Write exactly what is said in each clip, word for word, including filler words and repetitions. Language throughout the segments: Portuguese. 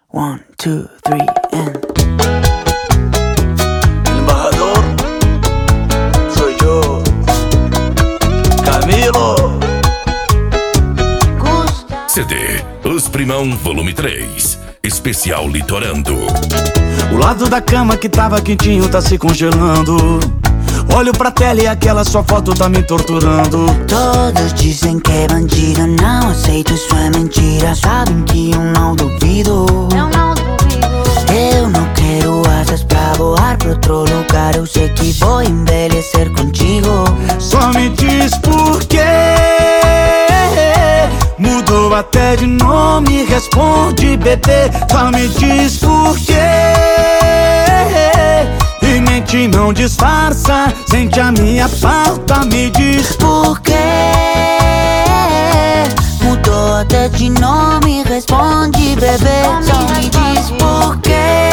One, two, three, and... El embajador soy yo, Camilo. C D Os Primão Volume três, especial Litorando. O lado da cama que tava quentinho tá se congelando. Olho pra tela e aquela sua foto tá me torturando. Todos dizem que é bandido, não aceito, isso é mentira. Sabem que eu não duvido. Eu não duvido. Eu não quero asas pra voar pra outro lugar. Eu sei que vou envelhecer contigo. Só me diz por quê. Mudou até de nome, responde bebê. Só me diz por quê. E mente não disfarça, sente a minha falta, me diz por quê. Mudou até de nome, responde bebê. Só me diz por quê.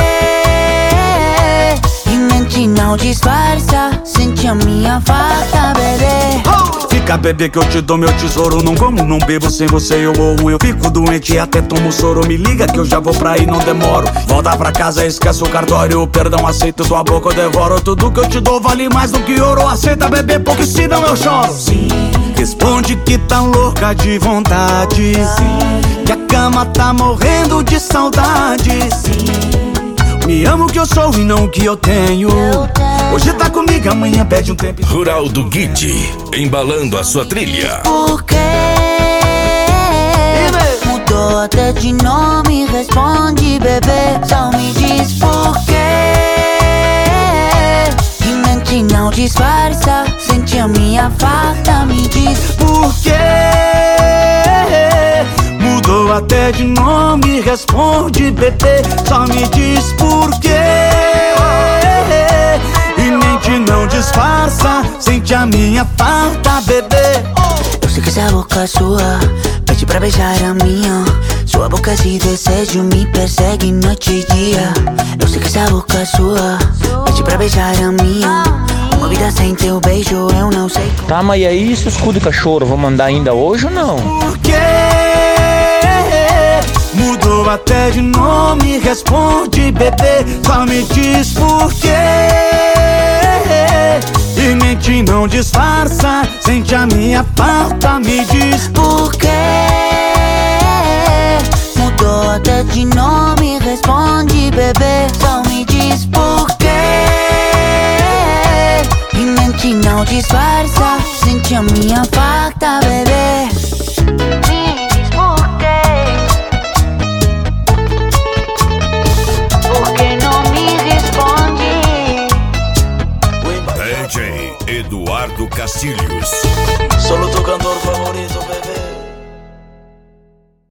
E mente não disfarça, sente a minha falta, bebê. oh! Fica bebê que eu te dou meu tesouro. Não como, não bebo, sem você eu morro. Eu fico doente e até tomo soro. Me liga que eu já vou pra aí, não demoro. Volta pra casa, esquece o cartório. Perdão, aceito, tua boca eu devoro. Tudo que eu te dou vale mais do que ouro. Aceita bebê, porque senão eu choro. Sim. Responde que tá louca de vontade. Sim. Que a cama tá morrendo de saudade. Sim. Me amo que eu sou e não o que eu tenho. Hoje tá comigo, amanhã pede um tempo. Rural do Guide, embalando a sua trilha. Por quê? Mudou até de nome, responde bebê. Só me diz por quê. E mente não disfarça, sente a minha falta, me diz por quê. Mudou até de nome, responde bebê. Só me diz por quê. E mente não disfarça, sente a minha falta, bebê. Eu sei que essa boca é sua, pede pra beijar a minha. Sua boca esse desejo me persegue noite e dia. Eu sei que essa boca é sua, pede pra beijar a minha. Uma vida sem teu beijo eu não sei como. Tá, mas e aí, se o escudo cachorro, vou mandar ainda hoje ou não? Por quê? Mudou até de nome, responde bebê. Só me diz por quê. E mente não disfarça, sente a minha falta, me diz por quê. Mudou até de nome, responde bebê. Só me diz por quê. E mente não disfarça, sente a minha falta, bebê. Me diz por quê. Por que não me responde? D J Eduardo Castilhos. Solo tocando